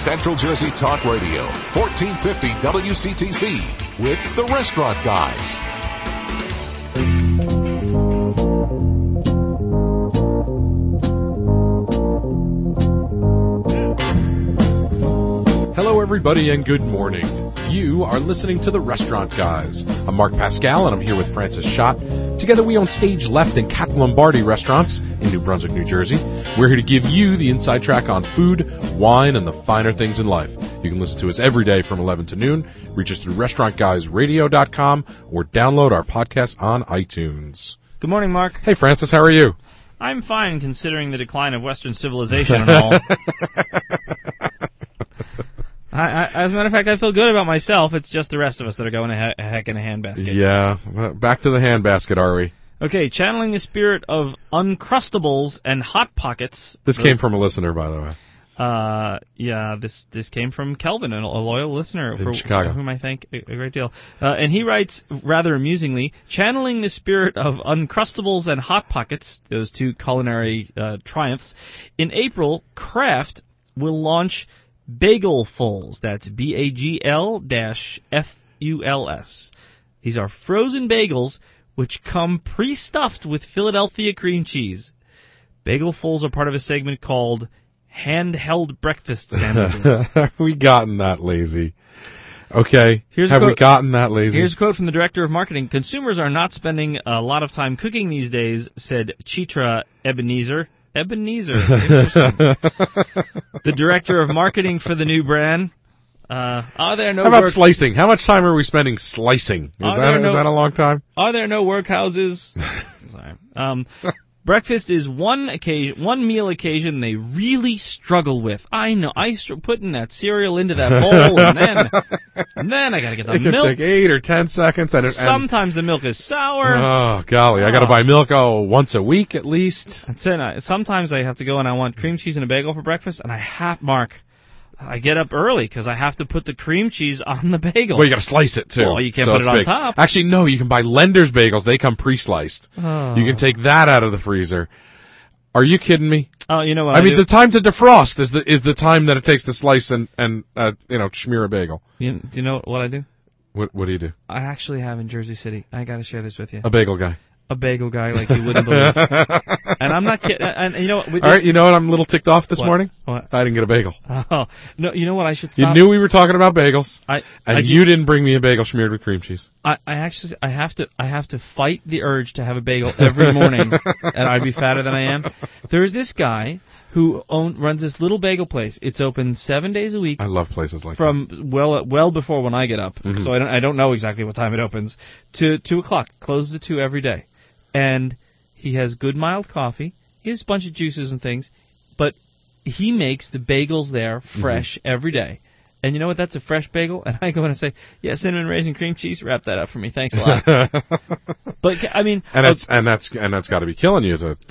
Central Jersey Talk Radio, 1450 WCTC, with the Restaurant Guys. Hello, everybody, and good morning. You are listening to The Restaurant Guys. I'm Mark Pascal, and I'm here with Francis Schott. Together, we own Stage Left and Cat Lombardi restaurants in New Brunswick, New Jersey. We're here to give you the inside track on food, wine, and the finer things in life. You can listen to us every day from 11 to noon. Reach us through restaurantguysradio.com or download our podcast on iTunes. Good morning, Mark. Hey, Francis, how are you? I'm fine, considering the decline of Western civilization and all. As a matter of fact, I feel good about myself. It's just the rest of us that are going a heck in a handbasket. Yeah, back to the handbasket, are we? Okay, channeling the spirit of Uncrustables and Hot Pockets. This came from a listener, by the way. Yeah, this came from Kelvin, a loyal listener in Chicago, whom I thank a great deal. And he writes, rather amusingly, channeling the spirit of Uncrustables and Hot Pockets, those two culinary triumphs. In April, Kraft will launch Bagelfuls. That's BAGL-FULS. These are frozen bagels which come pre-stuffed with Philadelphia cream cheese. Bagelfuls are part of a segment called Handheld Breakfast Sandwiches. Have we gotten that lazy? Okay. Have we gotten that lazy? Here's a quote from the director of marketing. Consumers are not spending a lot of time cooking these days, said Chitra Ebenezer. Interesting. The director of marketing for the new brand. Are there no? How about slicing? How much time are we spending slicing? Is that a long time? Are there no workhouses? Sorry. Breakfast is one meal occasion they really struggle with. I know. Putting that cereal into that bowl, and then I got to get the milk. It can take 8 or 10 seconds. Sometimes the milk is sour. Oh, golly. I got to buy milk, once a week at least. Sometimes I have to go and I want cream cheese and a bagel for breakfast, and I get up early because I have to put the cream cheese on the bagel. Well, you got to slice it, too. Well, you can't put it on top. Actually, no, you can buy Lender's bagels. They come pre-sliced. Oh. You can take that out of the freezer. Are you kidding me? Oh, you know what? I mean, the time to defrost is the time that it takes to slice and smear a bagel. Do you know what I do? What do you do? I actually have in Jersey City. I got to share this with you. A bagel guy. A bagel guy like you wouldn't believe. And I'm not kidding. And you know what? All right, you know what? I'm a little ticked off this morning. What? I didn't get a bagel. Oh, no, you know what? I should stop. You knew we were talking about bagels, you didn't bring me a bagel smeared with cream cheese. I have to fight the urge to have a bagel every morning, and I'd be fatter than I am. There's this guy who runs this little bagel place. It's open 7 days a week. I love places like that. From well before when I get up, mm-hmm. So I don't know exactly what time it opens, to 2 o'clock. Closes at 2 every day. And he has good mild coffee. He has a bunch of juices and things, but he makes the bagels there fresh every day. And you know what? That's a fresh bagel. And I go in and say, "Yeah, cinnamon raisin cream cheese. Wrap that up for me. Thanks a lot." But I mean, that's got to be killing you to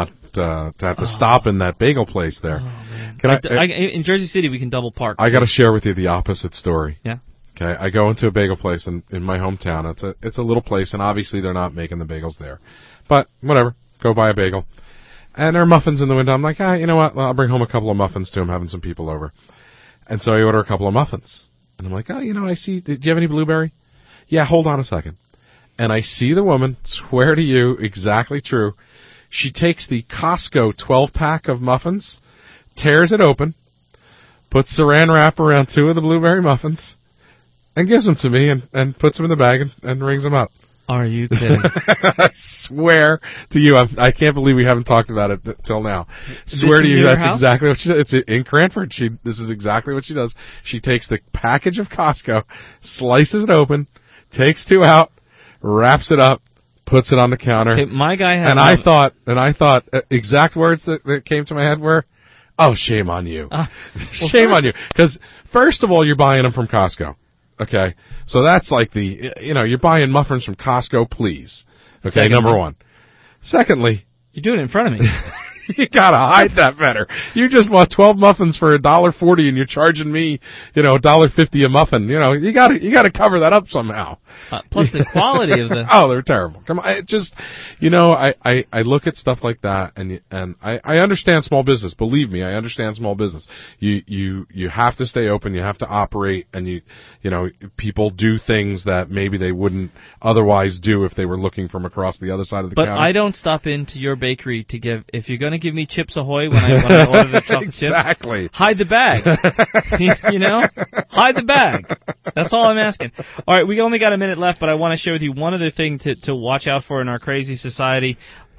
have to stop in that bagel place there. Oh, man. In Jersey City, we can double park. I got to share with you the opposite story. Yeah. Okay, I go into a bagel place in my hometown. It's a little place, and obviously they're not making the bagels there. But whatever, go buy a bagel. And there are muffins in the window. I'm like, you know what? Well, I'll bring home a couple of muffins too. I'm having some people over. And so I order a couple of muffins. And I'm like, I see. Do you have any blueberry? Yeah, hold on a second. And I see the woman, swear to you, exactly true. She takes the Costco 12-pack of muffins, tears it open, puts saran wrap around 2 of the blueberry muffins, and gives them to me and puts them in the bag and rings them up. Are you kidding? I swear to you, I can't believe we haven't talked about it till now. Swear to you, that's exactly what she does. It's in Cranford. This is exactly what she does. She takes the package of Costco, slices it open, takes 2 out, wraps it up, puts it on the counter. Hey, my guy has. And I thought exact words that came to my head were, "Oh, shame on you, shame on you." Because first of all, you're buying them from Costco. Okay, so that's like you're buying muffins from Costco, please. Okay, number one. Secondly, you're doing it in front of me. You gotta hide that better. You just bought 12 muffins for $1.40 and you're charging me, $1.50 a muffin. You gotta cover that up somehow. Plus the quality of the... Oh, they're terrible. Come on, it just, I look at stuff like that, and I understand small business. Believe me, I understand small business. You have to stay open, you have to operate, and people do things that maybe they wouldn't otherwise do if they were looking from across the other side of the counter. But I don't stop into your bakery to give, if you're going to give me Chips Ahoy when I order the chocolate exactly. chips, hide the bag. Hide the bag. That's all I'm asking. All right, we only got a minute left, but I want to share with you one other thing to watch out for in our crazy society.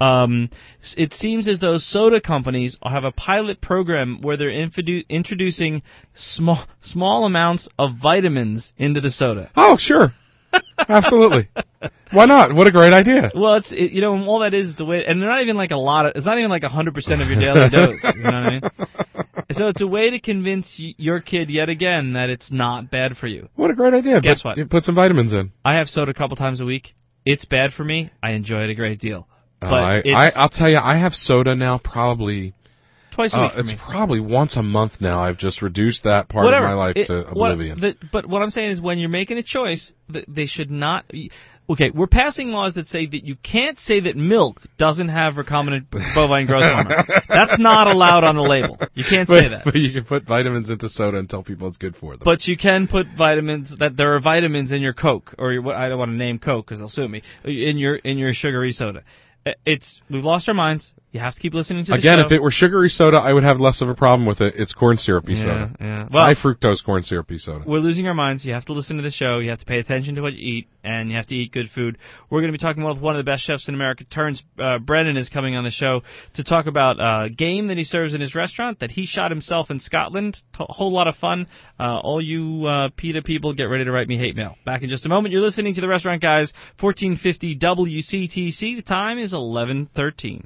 It seems as though soda companies have a pilot program where they're introducing small amounts of vitamins into the soda. Oh, sure. Absolutely. Why not? What a great idea. Well, all that is the way, and they're not even like it's not even like 100% of your daily dose. You know what I mean? So it's a way to convince your kid yet again that it's not bad for you. What a great idea. Guess what? You put some vitamins in. I have soda a couple times a week. It's bad for me. I enjoy it a great deal. But I'll tell you, I have soda now probably twice a week for it's me. probably once a month now. I've just reduced that part of my life to oblivion. But what I'm saying is when you're making a choice, they should not... Okay, we're passing laws that say that you can't say that milk doesn't have recombinant bovine growth hormone. That's not allowed on the label. You can't say that. But you can put vitamins into soda and tell people it's good for them. But you can put vitamins, that there are vitamins in your Coke, or I don't want to name Coke because they'll sue me, in your sugary soda. We've lost our minds. You have to keep listening to the show. Again, if it were sugary soda, I would have less of a problem with it. It's corn syrupy soda. Yeah. Well, high fructose corn syrupy soda. We're losing our minds. You have to listen to the show. You have to pay attention to what you eat, and you have to eat good food. We're going to be talking with one of the best chefs in America. Terrence Brennan is coming on the show to talk about game that he serves in his restaurant that he shot himself in Scotland. A whole lot of fun. All you PETA people, get ready to write me hate mail. Back in just a moment. You're listening to The Restaurant Guys, 1450 WCTC. The time is 11:13.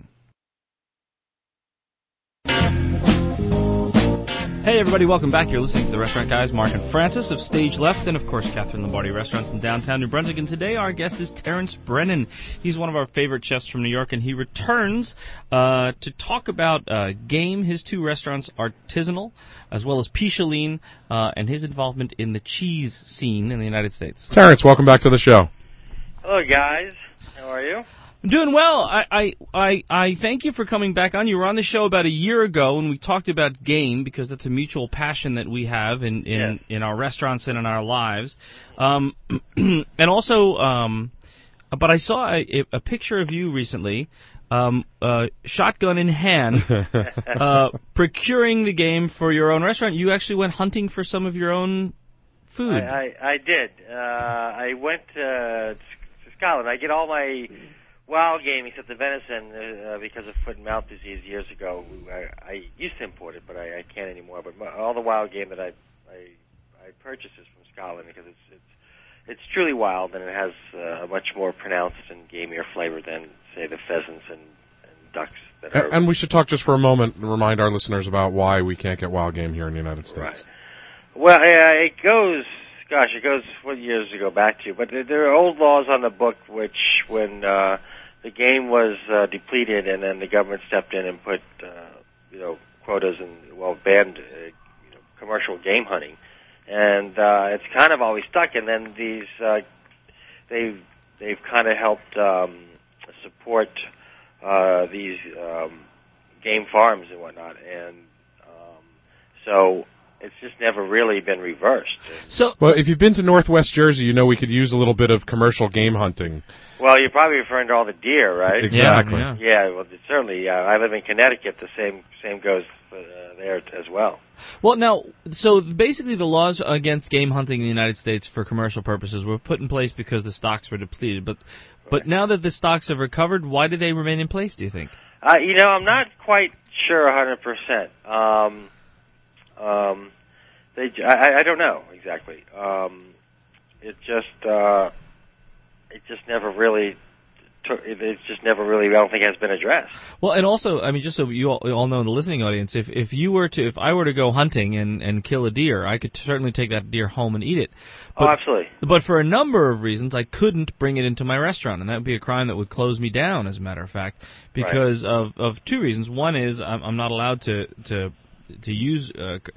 Hey everybody, welcome back. You're listening to The Restaurant Guys, Mark and Francis of Stage Left, and of course Catherine Lombardi Restaurants in downtown New Brunswick. And today our guest is Terrence Brennan. He's one of our favorite chefs from New York, and he returns to talk about game. His two restaurants, Artisanal, as well as Picheline, and his involvement in the cheese scene in the United States. Terrence, welcome back to the show. Hello guys, how are you? I'm doing well. I thank you for coming back on. You were on the show about a year ago, and we talked about game because that's a mutual passion that we have in our restaurants and in our lives. And also, but I saw a picture of you recently, shotgun in hand, procuring the game for your own restaurant. You actually went hunting for some of your own food. I did. I went to Scotland. I get all my wild game except the venison because of foot and mouth disease years ago. I used to import it, but I can't anymore. But all the wild game that I purchase is from Scotland because it's truly wild and it has a much more pronounced and gamier flavor than say the pheasants and ducks. And we should talk just for a moment and remind our listeners about why we can't get wild game here in the United States. Right. Well, it goes what years ago back to, but there are old laws on the book which when the game was depleted, and then the government stepped in and put, quotas and banned, commercial game hunting, and it's kind of always stuck. And then these, they've kind of helped support these game farms and whatnot, and so it's just never really been reversed. Well, if you've been to Northwest Jersey, you know we could use a little bit of commercial game hunting. Well, you're probably referring to all the deer, right? Exactly. Yeah, well, certainly. I live in Connecticut. The same goes there as well. Well, now, so basically the laws against game hunting in the United States for commercial purposes were put in place because the stocks were depleted. But now that the stocks have recovered, why do they remain in place, do you think? I'm not quite sure 100%. I don't know exactly. It just never really I don't think has been addressed. Well, and also, I mean, just so you all know in the listening audience, if I were to go hunting and kill a deer, I could certainly take that deer home and eat it. But, absolutely. But for a number of reasons, I couldn't bring it into my restaurant, and that would be a crime that would close me down, as a matter of fact, because of two reasons. One is I'm not allowed to use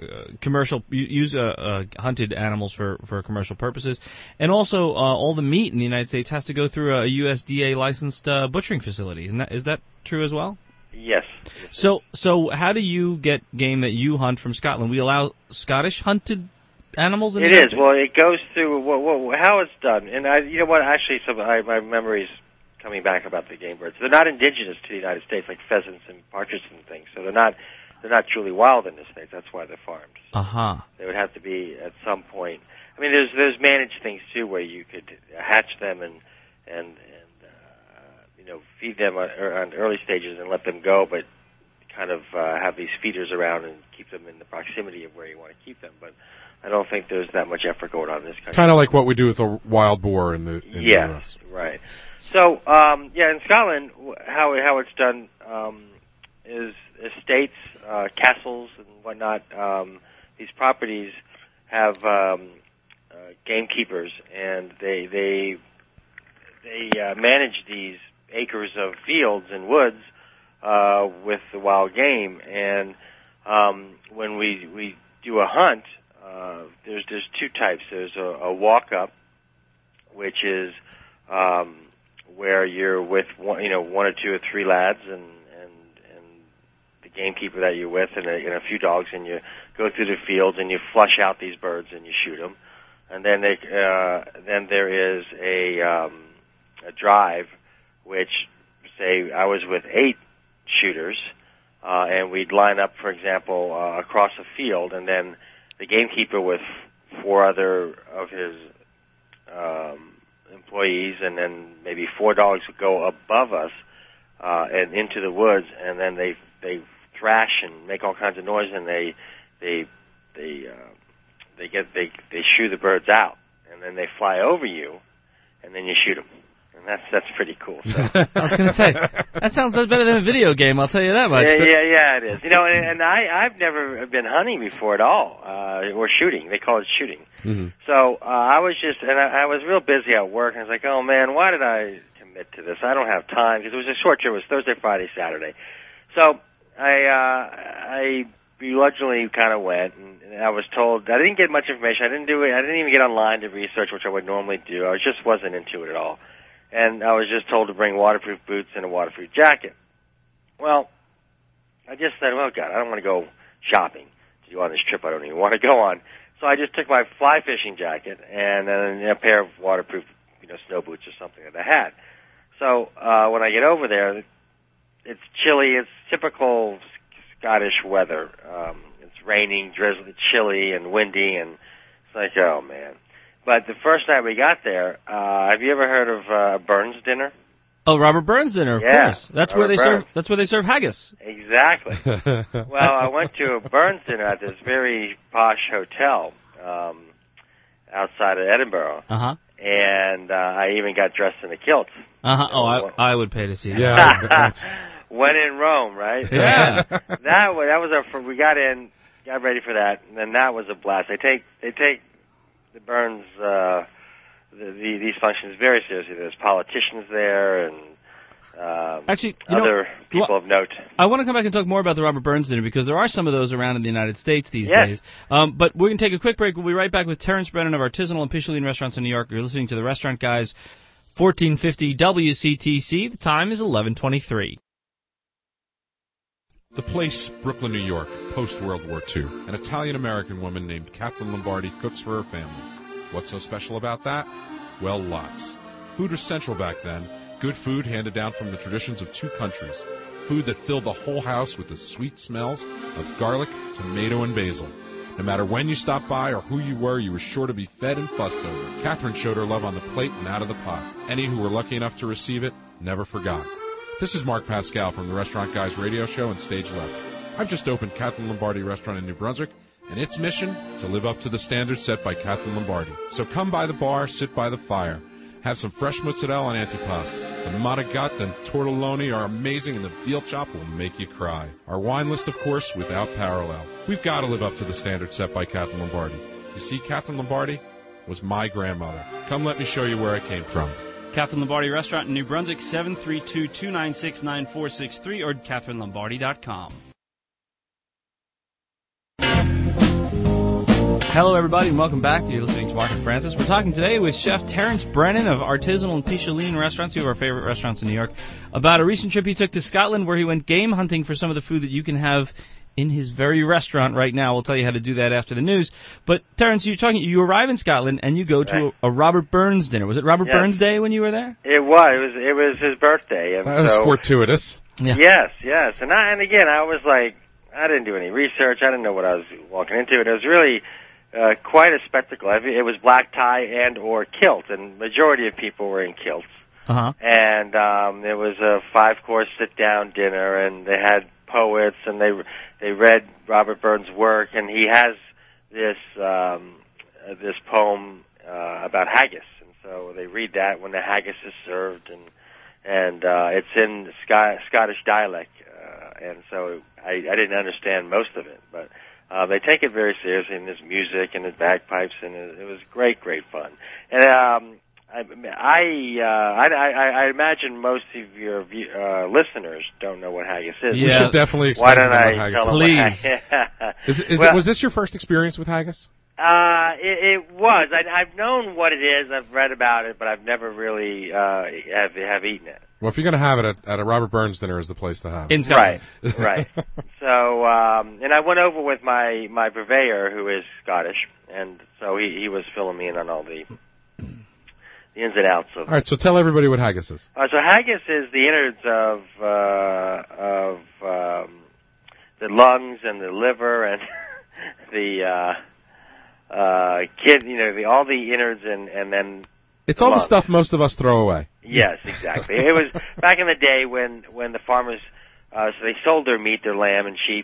hunted animals for commercial purposes, and also all the meat in the United States has to go through a USDA licensed butchering facility. Is that true as well? Yes. So how do you get game that you hunt from Scotland? We allow Scottish hunted animals in the United States? Well, it goes through how it's done. And you know what? Actually, my memory's coming back about the game birds. They're not indigenous to the United States, like pheasants and partridges and things. So they're not truly wild in the States. That's why they're farmed. They would have to be at some point. I mean, there's managed things too, where you could hatch them and feed them on early stages and let them go, but kind of have these feeders around and keep them in the proximity of where you want to keep them. But I don't think there's that much effort going on in this country. Kind of like what we do with a wild boar in the U.S. Right. So, in Scotland, how it's done is estates, castles, and whatnot. These properties have gamekeepers, and they manage these acres of fields and woods with the wild game. And when we do a hunt, there's two types. There's a walk up, which is where you're with one or two or three lads and the gamekeeper that you're with and a few dogs, and you go through the fields and you flush out these birds and you shoot them. And then there is a drive, which, say, I was with 8 shooters, and we'd line up, for example, across a field, and then the gamekeeper with 4 other of his employees, and then maybe 4 dogs would go above us and into the woods, and then they thrash and make all kinds of noise, and they shoo the birds out, and then they fly over you, and then you shoot them. And that's pretty cool. So. I was going to say, that sounds better than a video game, I'll tell you that much. Yeah, it is. And I've never been hunting before at all, or shooting. They call it shooting. Mm-hmm. So I was I was real busy at work, and I was like, oh man, why did I commit to this? I don't have time, because it was a short trip. It was Thursday, Friday, Saturday. So I begrudgingly kind of went, and I was told I didn't get much information. I didn't even get online to research, which I would normally do. I just wasn't into it at all. And I was just told to bring waterproof boots and a waterproof jacket. Well, I just said, well, God, I don't want to go shopping to go on this trip I don't even want to go on. So I just took my fly fishing jacket and then a pair of waterproof, snow boots or something that I had. So when I get over there, it's chilly. It's typical Scottish weather. It's raining, drizzly, chilly, and windy, and it's like, oh, man. But the first night we got there, have you ever heard of Burns dinner? Oh, Robert Burns dinner, of course. That's where they serve haggis. Exactly. Well, I went to a Burns dinner at this very posh hotel outside of Edinburgh. Uh-huh. And I even got dressed in a kilt. Uh-huh. Oh, I would pay to see that. Yeah. When in Rome, right? Yeah. That was we got in, got ready for that, and then that was a blast. They take the Burns, these functions very seriously. There's politicians there and actually, other people of note. I want to come back and talk more about the Robert Burns dinner, because there are some of those around in the United States these days. But we're going to take a quick break. We'll be right back with Terrence Brennan of Artisanal and Picholine Restaurants in New York. You're listening to The Restaurant Guys, 1450 WCTC. The time is 11:23. The place, Brooklyn, New York, post-World War II. An Italian-American woman named Kathleen Lombardi cooks for her family. What's so special about that? Well, lots. Food was central back then. Good food handed down from the traditions of 2 countries. Food that filled the whole house with the sweet smells of garlic, tomato, and basil. No matter when you stopped by or who you were sure to be fed and fussed over. Catherine showed her love on the plate and out of the pot. Any who were lucky enough to receive it never forgot. This is Mark Pascal from the Restaurant Guys radio show and Stage Left. I've just opened Kathleen Lombardi Restaurant in New Brunswick, and its mission, to live up to the standards set by Kathleen Lombardi. So come by the bar, sit by the fire. Have some fresh mozzarella and antipasto. The manigatte and tortelloni are amazing, and the veal chop will make you cry. Our wine list, of course, without parallel. We've got to live up to the standards set by Kathleen Lombardi. You see, Kathleen Lombardi was my grandmother. Come let me show you where I came from. Kathleen Lombardi Restaurant in New Brunswick, 732-296-9463 or KatherineLombardi.com. Hello, everybody, and welcome back. You're listening to Mark and Francis. We're talking today with Chef Terrence Brennan of Artisanal and Picholine Restaurants, two of our favorite restaurants in New York, about a recent trip he took to Scotland where he went game hunting for some of the food that you can have in his very restaurant right now. We'll tell you how to do that after the news. But, Terrence, you arrive in Scotland and you go to a Robert Burns dinner. Was it Robert Burns Day when you were there? It was his birthday. And that was fortuitous. Yeah. Yes. And again, I was like, I didn't do any research. I didn't know what I was walking into. It was really quite a spectacle. It was black tie and or kilt, and majority of people were in kilts. Uh-huh. And it was a 5-course sit-down dinner, and they had poets, and they read Robert Burns' work, and he has this poem about haggis, and so they read that when the haggis is served, and it's in Scottish dialect, and so I didn't understand most of it, but they take it very seriously, and there's music and there's bagpipes, and it was great fun. And I imagine most of your listeners don't know what haggis is. Yeah. We should definitely explain what haggis is. Please. Was this your first experience with haggis? It was. I've known what it is. I've read about it, but I've never really have eaten it. Well, if you're going to have it at a Robert Burns dinner, is the place to have it. In Scotland. Right. So, and I went over with my purveyor, who is Scottish, and so he was filling me in on all the ins and outs of. All right, so tell everybody what haggis is. So haggis is the innards of the lungs and the liver and the all the innards and then. It's all the stuff most of us throw away. Yes, exactly. It was back in the day when the farmers, so they sold their meat, their lamb and sheep,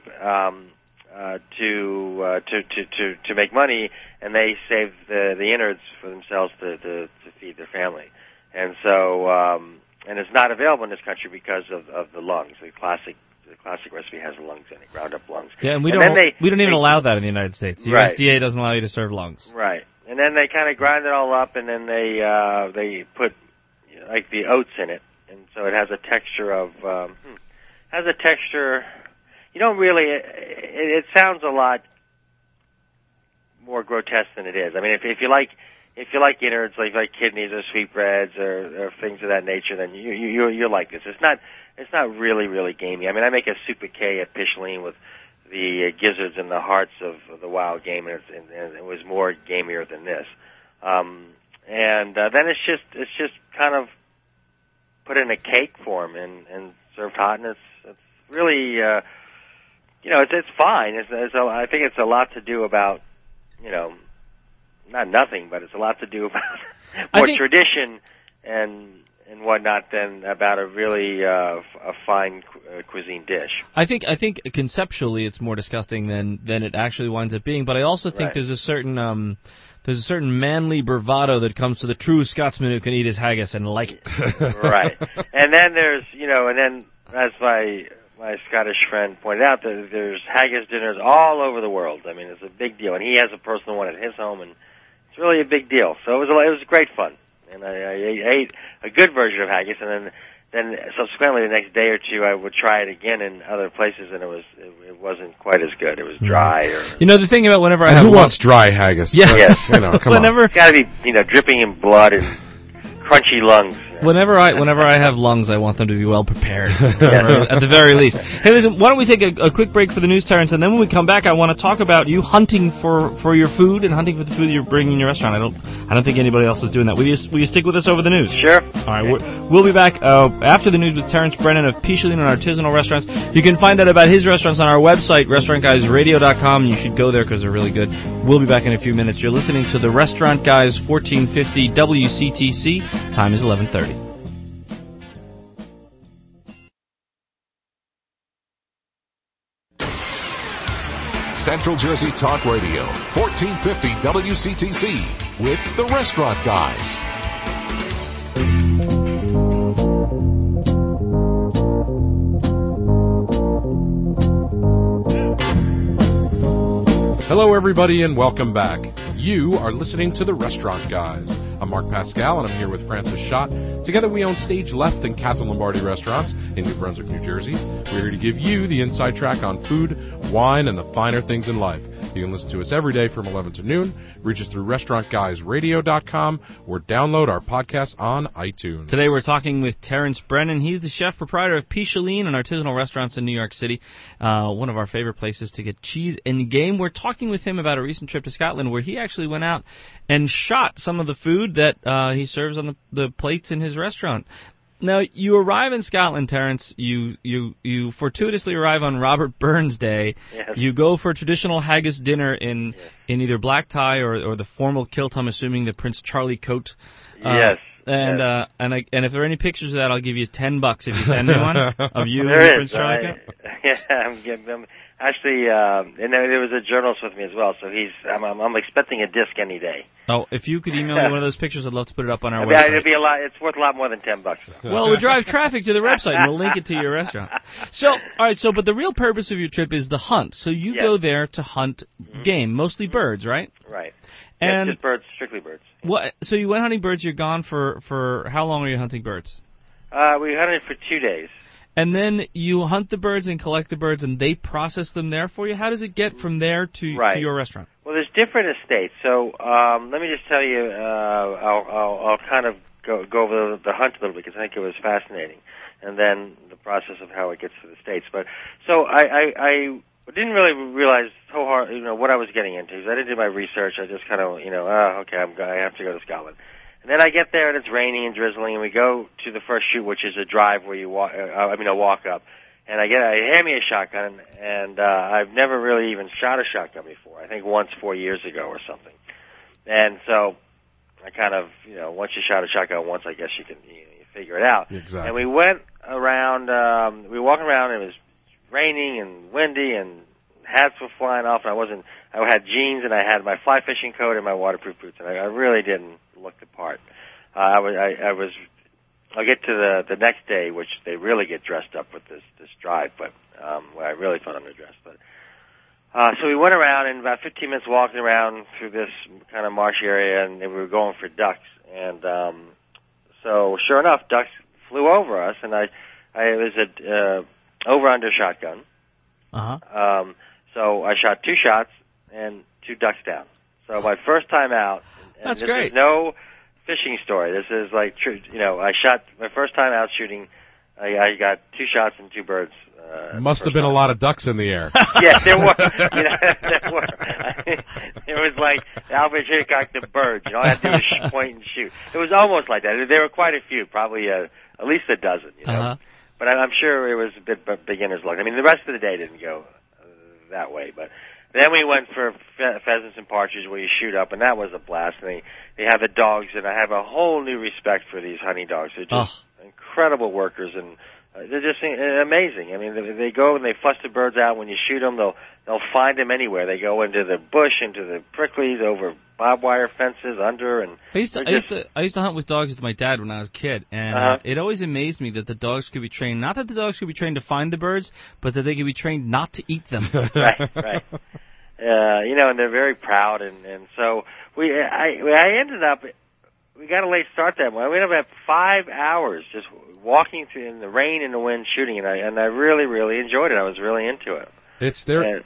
to make money, and they saved the innards for themselves to feed their family. And so, and it's not available in this country because of the lungs. The classic recipe has the lungs in it, ground up lungs. Yeah, and we don't even allow that in the United States. The USDA doesn't allow you to serve lungs. Right. And then they kind of grind it all up, and then they put like the oats in it, and so it has a texture of You don't really. It sounds a lot more grotesque than it is. I mean, if you like innards, like kidneys or sweetbreads or things of that nature, then you like this. It's not really gamey. I mean, I make a soup piqué at Picholine with the gizzards and the hearts of the wild game, and it was more gamier than this. And then it's just kind of put in a cake form and served hot, and it's really it's fine. I think it's a lot to do about not nothing, but it's a lot to do about more tradition and whatnot than about a really a fine cuisine dish. I think conceptually it's more disgusting than it actually winds up being. But I also think there's a certain manly bravado that comes to the true Scotsman who can eat his haggis and like it. Right. And then there's as my Scottish friend pointed out, there's haggis dinners all over the world. I mean, it's a big deal, and he has a personal one at his home, and it's really a big deal. So it was great fun. And I ate a good version of haggis, and then subsequently the next day or two I would try it again in other places, and it wasn't quite as good. It was dry. The thing about whenever I have who wants dry haggis? Yeah. Yes. Come on. It's got to be dripping in blood and crunchy lungs. Whenever I have lungs, I want them to be well prepared, at the very least. Hey, listen, why don't we take a quick break for the news, Terrence, and then when we come back, I want to talk about you hunting for your food and hunting for the food you're bringing in your restaurant. I don't think anybody else is doing that. Will you stick with us over the news? Sure. All right, we'll be back after the news with Terrence Brennan of Picholine and Artisanal Restaurants. You can find out about his restaurants on our website, restaurantguysradio.com. You should go there because they're really good. We'll be back in a few minutes. You're listening to the Restaurant Guys 1450 WCTC. Time is 11:30. Central Jersey Talk Radio, 1450 WCTC, with the Restaurant Guys. Hello, everybody, and welcome back. You are listening to the Restaurant Guys. I'm Mark Pascal, and I'm here with Francis Schott. Together we own Stage Left and Catherine Lombardi restaurants in New Brunswick, New Jersey. We're here to give you the inside track on food, wine, and the finer things in life. You can listen to us every day from 11 to noon. Reach us through restaurantguysradio.com or download our podcast on iTunes. Today we're talking with Terrence Brennan. He's the chef proprietor of Picholine, an artisanal restaurant in New York City, one of our favorite places to get cheese and game. We're talking with him about a recent trip to Scotland where he actually went out and shot some of the food that he serves on the plates in his restaurant. Now, you arrive in Scotland, Terrence. You fortuitously arrive on Robert Burns Day. Yes. You go for a traditional haggis dinner in either black tie or the formal kilt. I'm assuming the Prince Charlie coat. Yes. And if there are any pictures of that, I'll give you $10 if you send me one of you in the There Prince is. Charlie coat. Yeah, I'm actually, and there was a journalist with me as well, so I'm expecting a disc any day. Oh, if you could email me one of those pictures, I'd love to put it up on our website. It'd be a lot. It's worth a lot more than $10. Well, we'll drive traffic to the website and we'll link it to your restaurant. So, all right. So, but the real purpose of your trip is the hunt. So you go there to hunt game, mostly birds, right? Right. And just birds, strictly birds. what? So you went hunting birds. You're gone for how long are you hunting birds? We hunted for 2 days. And then you hunt the birds and collect the birds, and they process them there for you. How does it get from there to your restaurant? Well, there's different estates. So let me just tell you, I'll kind of go over the hunt a little bit because I think it was fascinating, and then the process of how it gets to the States. But so I didn't really realize so hard, what I was getting into. I didn't do my research. I just kind of, okay, I have to go to Scotland. And then I get there and it's raining and drizzling, and we go to the first shoot, which is a drive where you walk. I walk up, and I hand me a shotgun, and I've never really even shot a shotgun before. I think once 4 years ago or something. And so I kind of, once you shot a shotgun once, I guess you can you figure it out. Exactly. And we went around. We were walking around, and it was raining and windy, and hats were flying off, and I had jeans, and I had my fly fishing coat and my waterproof boots, and I really didn't look the part. I'll get to the next day, which they really get dressed up with this drive, but where I really thought I'm dressed. But so we went around, and about 15 minutes walking around through this kind of marsh area, and we were going for ducks. And so sure enough, ducks flew over us, and it was a over-under shotgun. Uh-huh. So I shot 2 shots and 2 ducks down. So my first time out. And That's this great. is no fishing story. This is like, I shot my first time out shooting. I got 2 shots and 2 birds. Must have been a lot of ducks in the air. Yes, there were. There were. It was like Alfred Hitchcock, the birds. All I had to do was point and shoot. It was almost like that. There were quite a few, probably at least a dozen. Uh-huh. But I'm sure it was a bit beginner's luck. I mean, the rest of the day didn't go that way, but. Then we went for pheasants and partridges where you shoot up, and that was a blast. And they have the dogs, and I have a whole new respect for these hunting dogs. They're just incredible workers, and they're just amazing. I mean, they go and they flush the birds out. When you shoot them, they'll find them anywhere. They go into the bush, into the pricklies, over barbed wire fences, under, and I used to hunt with dogs with my dad when I was a kid, and it always amazed me that the dogs could be trained. Not that the dogs could be trained to find the birds, but that they could be trained not to eat them. Right. And they're very proud, and so I ended up. We got a late start that morning. We ended up 5 hours just walking through in the rain and the wind shooting, and I really, really enjoyed it. I was really into it. It's there.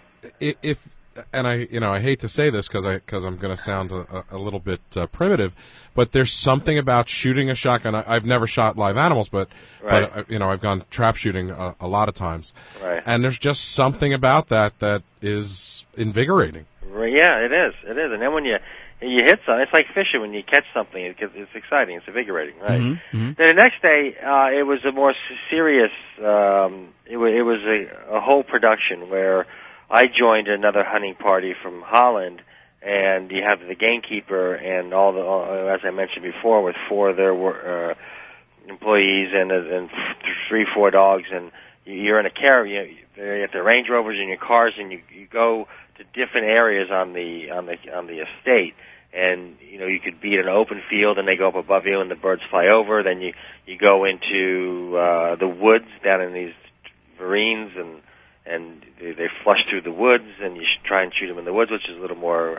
I hate to say this because I'm going to sound a little bit primitive, but there's something about shooting a shotgun. I've never shot live animals, but I've gone trap shooting a lot of times, right. And there's just something about that is invigorating. Yeah, it is. And then when you hit something, it's like fishing. When you catch something, it's exciting. It's invigorating, right? Mm-hmm. Then the next day, it was a more serious. It was a whole production where I joined another hunting party from Holland, and you have the gamekeeper and as I mentioned before, with 4 of their employees and 3-4 dogs, and you're in a caravan. You have the Range Rovers in your cars, and you go to different areas on the estate. And you could be in an open field, and they go up above you, and the birds fly over. Then you go into the woods down in these verines, and they flush through the woods, and you should try and shoot them in the woods, which is a little more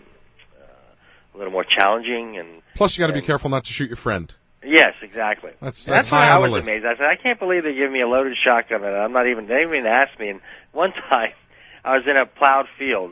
challenging. And plus, you got to be careful not to shoot your friend. Yes, exactly. That's why high I on the was list. amazed. I said, I can't believe they give me a loaded shotgun, and they didn't even ask me. And one time, I was in a plowed field,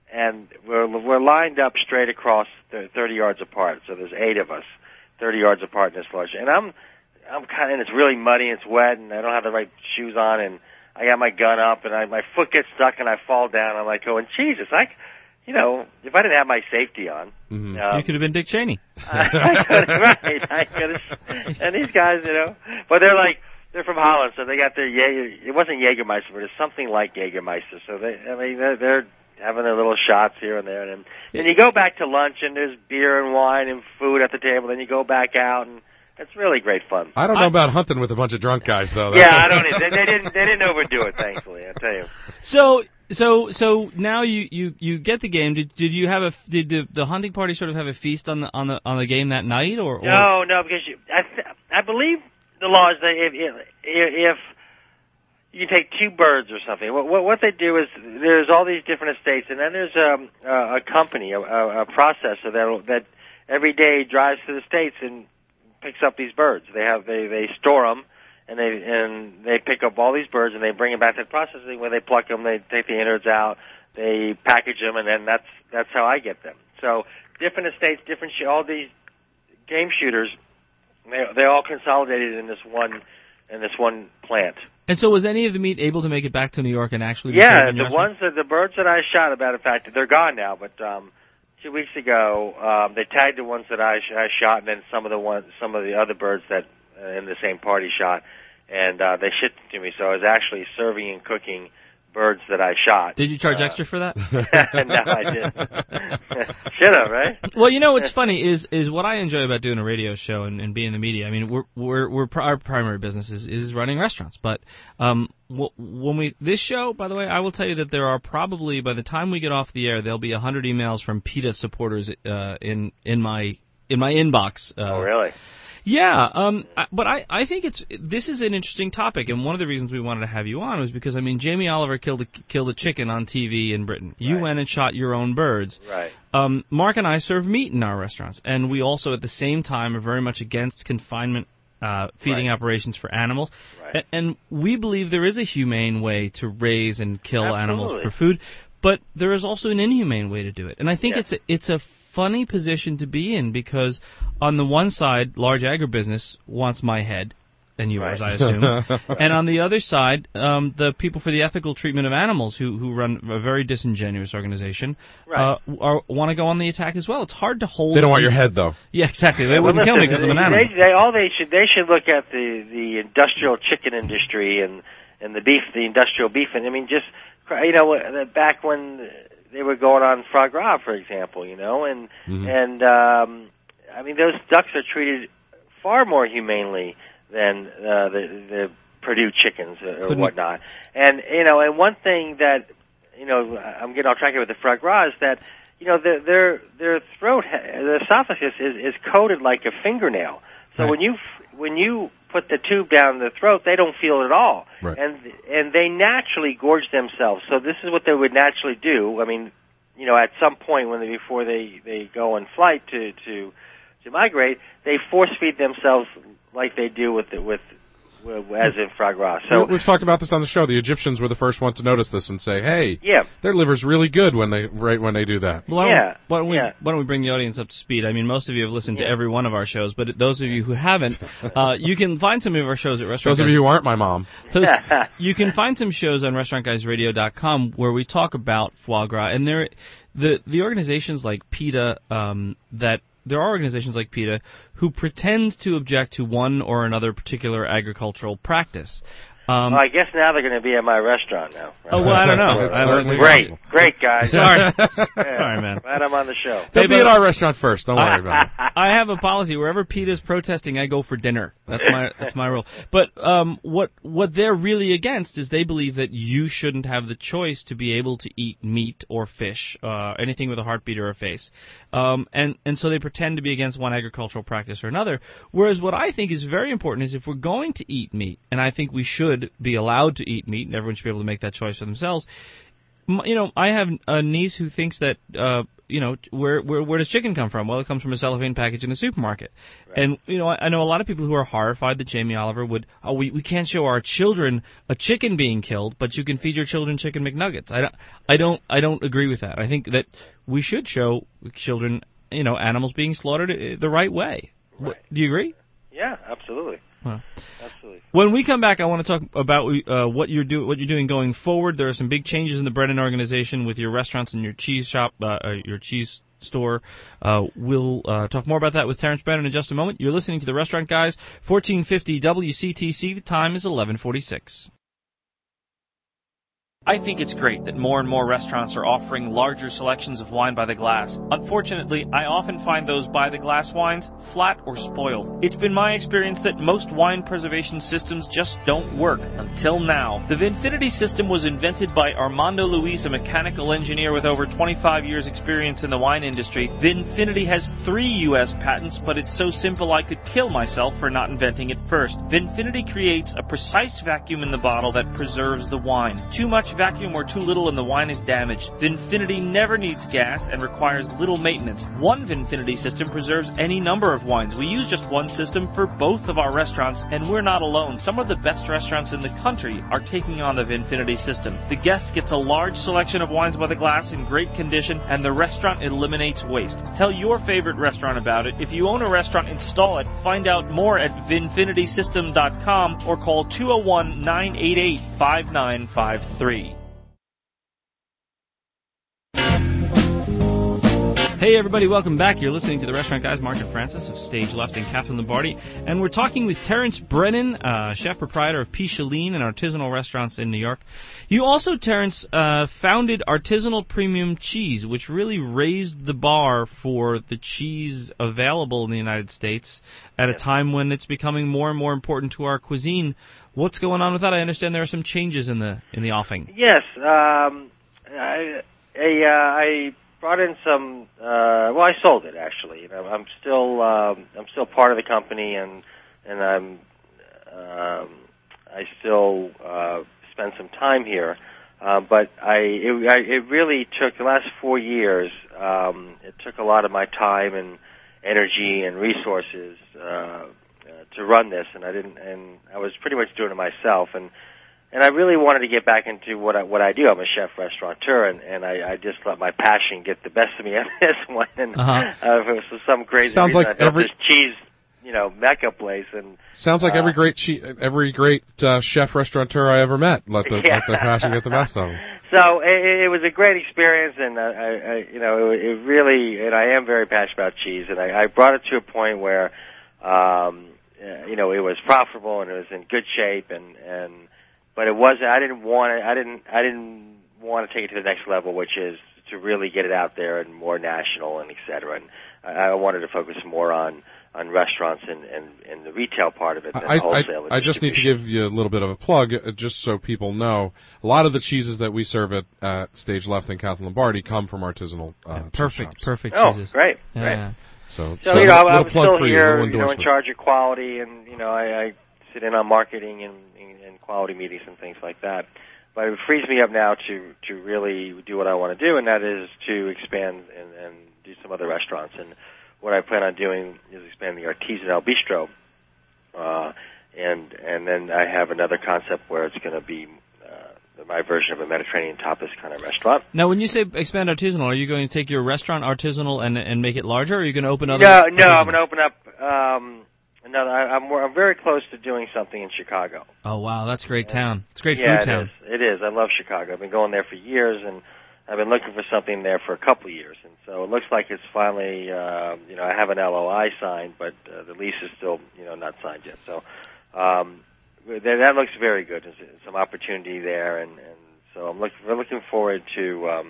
and we're lined up straight across 30 yards apart. So there's 8 of us, 30 yards apart in this large. And I'm kind of, and it's really muddy, and it's wet, and I don't have the right shoes on, and I got my gun up, and my foot gets stuck, and I fall down. I'm like going, Jesus, if I didn't have my safety on, you could have been Dick Cheney. I could have, and these guys, but they're from Holland, so they got their it wasn't Jägermeister, but it's something like Jägermeister. So they're having their little shots here and there, and then you go back to lunch, and there's beer and wine and food at the table. Then you go back out, and it's really great fun. I don't know about hunting with a bunch of drunk guys, though. Yeah, I don't. They didn't overdo it, thankfully. I tell you. So now you get the game. Did the hunting party sort of have a feast on the game that night, or? No, because I believe the law is that if you take 2 birds or something, what they do is there's all these different estates, and then there's a company, a processor that every day drives to the states and picks up these birds. They store them, and they pick up all these birds, and they bring them back to the processing. When they pluck them, they take the innards out, they package them, and then that's how I get them. So different estates, all these game shooters, they all consolidated in this one plant. And so was any of the meat able to make it back to New York and actually be Yeah, served in your restaurant? the birds that I shot, in fact, they're gone now, but 2 weeks ago, they tagged the ones that I shot, and then some of the other birds that in the same party shot, and they shipped them to me. So I was actually serving and cooking birds that I shot. Did you charge extra for that? No, I didn't. Should have, right? Well, what's funny is what I enjoy about doing a radio show and being in the media. I mean, our primary business is running restaurants, but when this show, by the way, I will tell you that there are probably, by the time we get off the air, there'll be 100 emails from PETA supporters in my inbox. Oh, really? Yeah, but I think this is an interesting topic, and one of the reasons we wanted to have you on was because, Jamie Oliver killed a chicken on TV in Britain. You went and shot your own birds. Right. Mark and I serve meat in our restaurants, and we also at the same time are very much against confinement feeding operations for animals. Right. And we believe there is a humane way to raise and kill Absolutely. animals for food, but there is also an inhumane way to do it. And I think it's a funny position to be in, because on the one side, large agribusiness wants my head and yours, I assume, and on the other side, the people for the ethical treatment of animals, who run a very disingenuous organization, want to go on the attack as well. It's hard to hold. They don't want your head, though. Yeah, exactly. They wouldn't kill me because I'm an animal. They should look at the industrial chicken industry and the industrial beef, and back when they were going on foie gras, for example, and those ducks are treated far more humanely than the Purdue chickens or whatnot. And one thing that I'm getting off track here with the foie gras is that their throat, the esophagus is coated like a fingernail. So when you put the tube down the throat, they don't feel it at all. Right. And they naturally gorge themselves. So this is what they would naturally do. At some point before they go in flight to migrate, they force feed themselves like they do as in foie gras. So we've talked about this on the show. The Egyptians were the first one to notice this and say, "Hey, their liver's really good when they do that." Why don't we bring the audience up to speed? Most of you have listened to every one of our shows, but those of you who haven't, you can find some of our shows at Restaurant Guys. Those of you who aren't my mom. You can find some shows on RestaurantGuysRadio.com where we talk about foie gras, and the organizations like PETA there are organizations like PETA who pretend to object to one or another particular agricultural practice. I guess now they're going to be at my restaurant now. Oh, well, I don't know. Great, guys. Sorry. Sorry, man. Glad I'm on the show. They'll be at our restaurant first. Don't worry about it. I have a policy. Wherever PETA's protesting, I go for dinner. That's my rule. But what they're really against is they believe that you shouldn't have the choice to be able to eat meat or fish, anything with a heartbeat or a face. And so they pretend to be against one agricultural practice or another. Whereas what I think is very important is if we're going to eat meat, and I think we should be allowed to eat meat, and everyone should be able to make that choice for themselves. I have a niece who thinks that where does chicken come from? Well, it comes from a cellophane package in the supermarket. Right. And, I know a lot of people who are horrified that Jamie Oliver would, we can't show our children a chicken being killed, but you can feed your children chicken McNuggets. I don't agree with that. I think that we should show children, animals being slaughtered the right way. Right. Do you agree? Yeah, absolutely. Huh. Absolutely. When we come back, I want to talk about what you're doing going forward. There are some big changes in the Brennan organization with your restaurants and your cheese shop, your cheese store. We'll talk more about that with Terrence Brennan in just a moment. You're listening to the Restaurant Guys, 1450 WCTC. The time is 11:46. I think it's great that more and more restaurants are offering larger selections of wine by the glass. Unfortunately, I often find those by the glass wines flat or spoiled. It's been my experience that most wine preservation systems just don't work, until now. The Vinfinity system was invented by Armando Luis, a mechanical engineer with over 25 years experience in the wine industry. Vinfinity has 3 U.S. patents, but it's so simple I could kill myself for not inventing it first. Vinfinity creates a precise vacuum in the bottle that preserves the wine. Too much vacuum or too little and the wine is damaged. Vinfinity never needs gas and requires little maintenance. One Vinfinity system preserves any number of wines. We use just one system for both of our restaurants, and we're not alone. Some of the best restaurants in the country are taking on the Vinfinity system. The guest gets a large selection of wines by the glass in great condition, and the restaurant eliminates waste. Tell your favorite restaurant about it. If you own a restaurant, install it. Find out more at VinfinitySystem.com or call 201-988-5953. Hey everybody, welcome back. You're listening to the Restaurant Guys, Mark and Francis of Stage Left and Catherine Lombardi, and we're talking with Terrence Brennan, chef proprietor of Picheline and artisanal restaurants in New York. You also, Terrence, founded Artisanal Premium Cheese, which really raised the bar for the cheese available in the United States at a time when it's becoming more and more important to our cuisine. What's going on with that? I understand there are some changes in the offing. Yes, I brought in some. I sold it actually. I'm still part of the company, and I still spend some time here. But it really took the last 4 years. It took a lot of my time and energy and resources to run this, and I was pretty much doing it myself, and I really wanted to get back into what I do. I'm a chef restaurateur, and I just let my passion get the best of me on this one. And for some crazy sounds reason, like I built this cheese, mecca place. And sounds like every great chef restaurateur I ever met let their passion get the best of them. So it was a great experience, and it really, and I am very passionate about cheese, and I brought it to a point where, it was profitable and it was in good shape, but it wasn't. I didn't want to take it to the next level, which is to really get it out there and more national and et cetera. And I wanted to focus more on restaurants and the retail part of it than wholesale. I just need to give you a little bit of a plug, just so people know. A lot of the cheeses that we serve at Stage Left and Catherine Lombardi come from artisanal perfect shops. cheeses. Great, yeah. great. So I'm still here, in charge of quality, and I sit in on marketing and quality meetings and things like that. But it frees me up now to really do what I want to do, and that is to expand and do some other restaurants. And what I plan on doing is expand the Artisanal Bistro, and then I have another concept where it's going to be my version of a Mediterranean tapas kind of restaurant. Now, when you say expand artisanal, are you going to take your restaurant artisanal and make it larger, or are you going to open other? No, I'm going to open up. I'm very close to doing something in Chicago. Oh wow, that's a great town. It's a great food town. It is. I love Chicago. I've been going there for years, and I've been looking for something there for a couple of years. And so it looks like it's finally. I have an LOI signed, but the lease is still not signed yet. So that looks very good. There's some opportunity there, and so we're looking forward to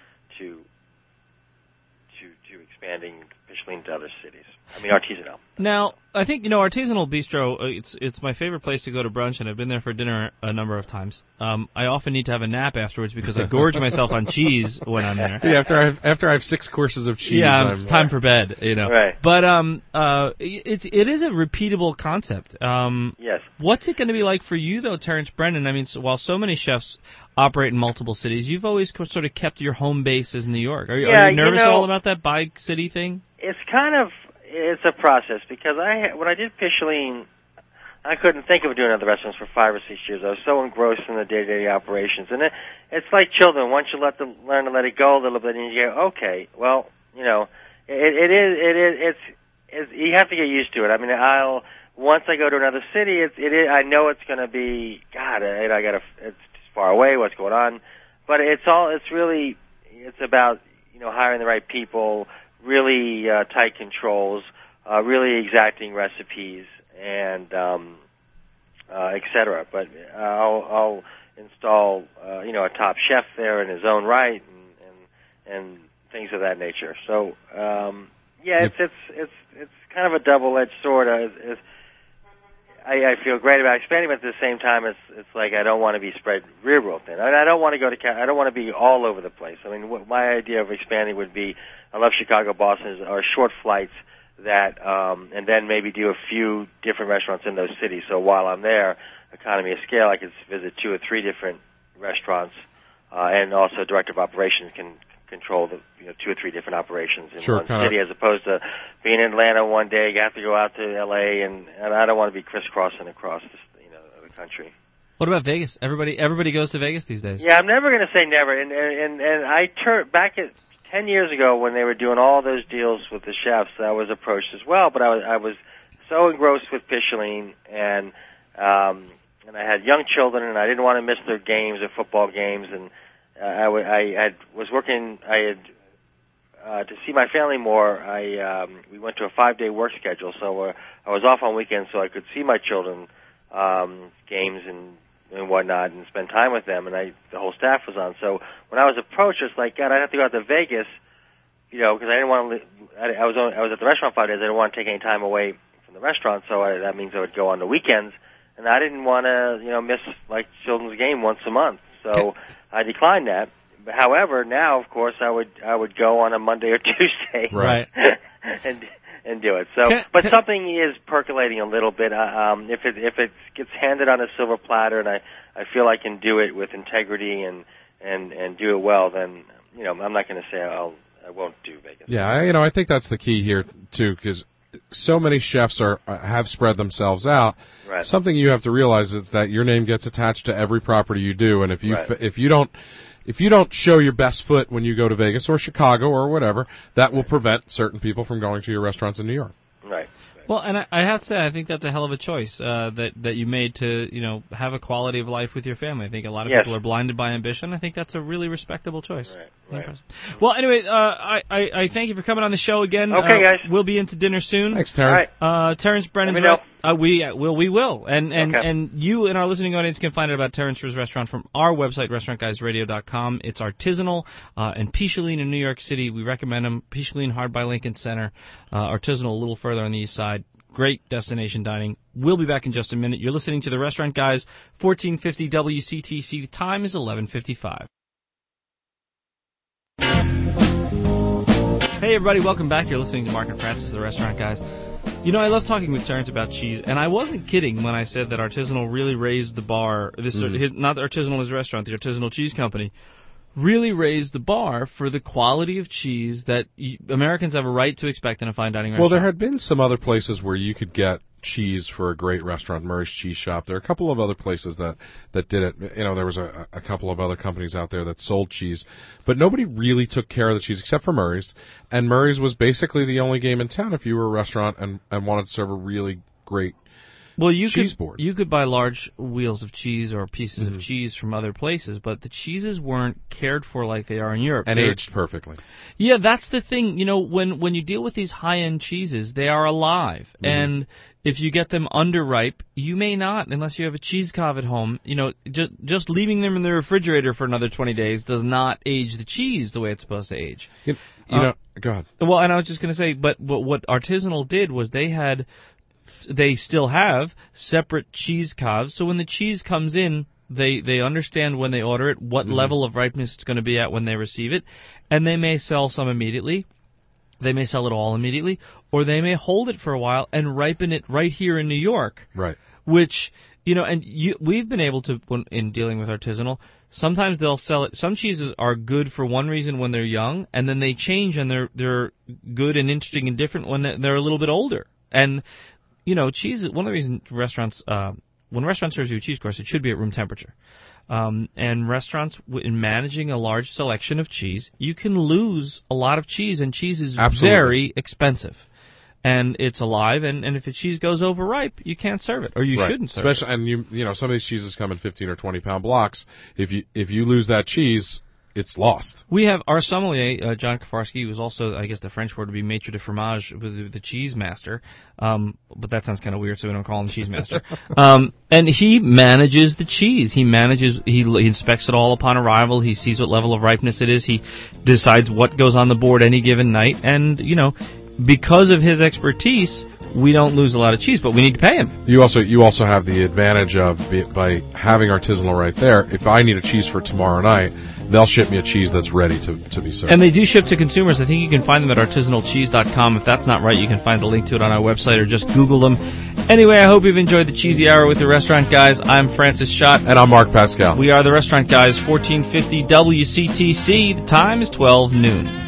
expanding Picheline to other cities. Artisanal. Now, I think, Artisanal Bistro, it's my favorite place to go to brunch, and I've been there for dinner a number of times. I often need to have a nap afterwards because I gorge myself on cheese when I'm there. Yeah, after I have 6 courses of cheese. Yeah, it's time for bed, Right. But it is a repeatable concept. Yes. What's it going to be like for you, though, Terrence Brennan? While so many chefs operate in multiple cities. You've always sort of kept your home base as New York. Are you nervous at all about that bi-city thing? It's a process, because when I did Picheline, I couldn't think of doing other restaurants for 5 or 6 years. I was so engrossed in the day-to-day operations, and it's like children. Once you learn to let it go a little bit, and you go, okay, well, you know, it's you have to get used to it. I mean, once I go to another city, I know it's going to be, God, it's far away. What's going on? But it's about, you know, hiring the right people, really tight controls, really exacting recipes, and etc. But I'll install you know, a top chef there in his own right, and things of that nature. So it's kind of a double-edged sword. I feel great about expanding, but at the same time, it's like I don't want to be spread real thin. I don't want to I don't want to be all over the place. I mean, my idea of expanding would be, I love Chicago, Boston, or short flights that, and then maybe do a few different restaurants in those cities. So while I'm there, economy of scale, I could visit 2 or 3 different restaurants, and also director of operations can control the 2 or 3 different operations in one city, as opposed to being in Atlanta one day, you have to go out to L.A., and I don't want to be crisscrossing across the country. What about Vegas? Everybody goes to Vegas these days. Yeah, I'm never going to say never. And I turned back at 10 years ago when they were doing all those deals with the chefs. I was approached as well, but I was so engrossed with Picheline, and I had young children, and I didn't want to miss their games, their football games, and I was working. To see my family more, we went to a 5-day work schedule, so I was off on weekends so I could see my children games and whatnot, and spend time with them, and the whole staff was on. So when I was approached, it's like, God, I'd have to go out to Vegas, because I didn't want to. I was at the restaurant 5 days. I didn't want to take any time away from the restaurant, so that means I would go on the weekends, and I didn't want to, miss like children's game once a month. So I declined that. However, now, of course, I would go on a Monday or Tuesday, right, and do it. So, but something is percolating a little bit. If it gets handed on a silver platter, and I feel I can do it with integrity and do it well, then I'm not going to say I won't do Vegas. Yeah, I think that's the key here too, because so many chefs have spread themselves out. Right. Something you have to realize is that your name gets attached to every property you do, and if you don't show your best foot when you go to Vegas or Chicago or whatever, that will prevent certain people from going to your restaurants in New York. Right. Well, and I have to say, I think that's a hell of a choice that you made to have a quality of life with your family. I think a lot of people are blinded by ambition. I think that's a really respectable choice. Right. Well, anyway, I thank you for coming on the show again. Okay, guys. We'll be into dinner soon. Thanks, Terrence. All right. Terrence Brennan's we will. And you and our listening audience can find out about Terrence's restaurant from our website, restaurantguysradio.com. It's artisanal and Picheline in New York City. We recommend them. Picheline, hard by Lincoln Center. Artisanal a little further on the east side. Great destination dining. We'll be back in just a minute. You're listening to The Restaurant Guys, 1450 WCTC. The time is 11:55. Hey, everybody. Welcome back. You're listening to Mark and Francis, The Restaurant Guys. I love talking with Terrence about cheese, and I wasn't kidding when I said that Artisanal really raised the bar. Not Artisanal, his restaurant, the Artisanal Cheese Company, really raised the bar for the quality of cheese that Americans have a right to expect in a fine dining restaurant. Well, there had been some other places where you could get cheese for a great restaurant, Murray's Cheese Shop. There are a couple of other places that did it. There was a couple of other companies out there that sold cheese, but nobody really took care of the cheese except for Murray's. And Murray's was basically the only game in town if you were a restaurant and wanted to serve a really great cheese board. You could buy large wheels of cheese or pieces of cheese from other places, but the cheeses weren't cared for like they are in Europe. And aged perfectly. Yeah, that's the thing. When you deal with these high-end cheeses, they are alive. And if you get them underripe, you may not, unless you have a cheese cave at home. Just leaving them in the refrigerator for another 20 days does not age the cheese the way it's supposed to age. Go ahead. Well, and I was just going to say, but what Artisanal did was they still have separate cheese caves, so when the cheese comes in, they understand when they order it what level of ripeness it's going to be at when they receive it, and they may sell some immediately, they may sell it all immediately, or they may hold it for a while and ripen it right here in New York. Right. Which, we've been able to, in dealing with Artisanal, sometimes they'll sell it. Some cheeses are good for one reason when they're young, and then they change and they're good and interesting and different when they're a little bit older. And cheese is one of the reasons restaurants, when a restaurant serves you a cheese, of course, it should be at room temperature. And restaurants, in managing a large selection of cheese, you can lose a lot of cheese, and cheese is very expensive. And it's alive, and if the cheese goes overripe, you can't serve it, or you shouldn't serve it. And some of these cheeses come in 15 or 20 pound blocks. If you lose that cheese, it's lost. We have our sommelier, John Kafarski, who's also, I guess the French word would be maître de fromage, the cheese master. But that sounds kind of weird, so we don't call him cheese master. And he manages the cheese. He inspects it all upon arrival. He sees what level of ripeness it is. He decides what goes on the board any given night. And, because of his expertise, we don't lose a lot of cheese, but we need to pay him. You also have the advantage of by having artisanal right there. If I need a cheese for tomorrow night, they'll ship me a cheese that's ready to be served. And they do ship to consumers. I think you can find them at artisanalcheese.com. If that's not right, you can find the link to it on our website or just Google them. Anyway, I hope you've enjoyed the Cheesy Hour with the Restaurant Guys. I'm Francis Schott. And I'm Mark Pascal. We are the Restaurant Guys, 1450 WCTC. The time is 12 noon.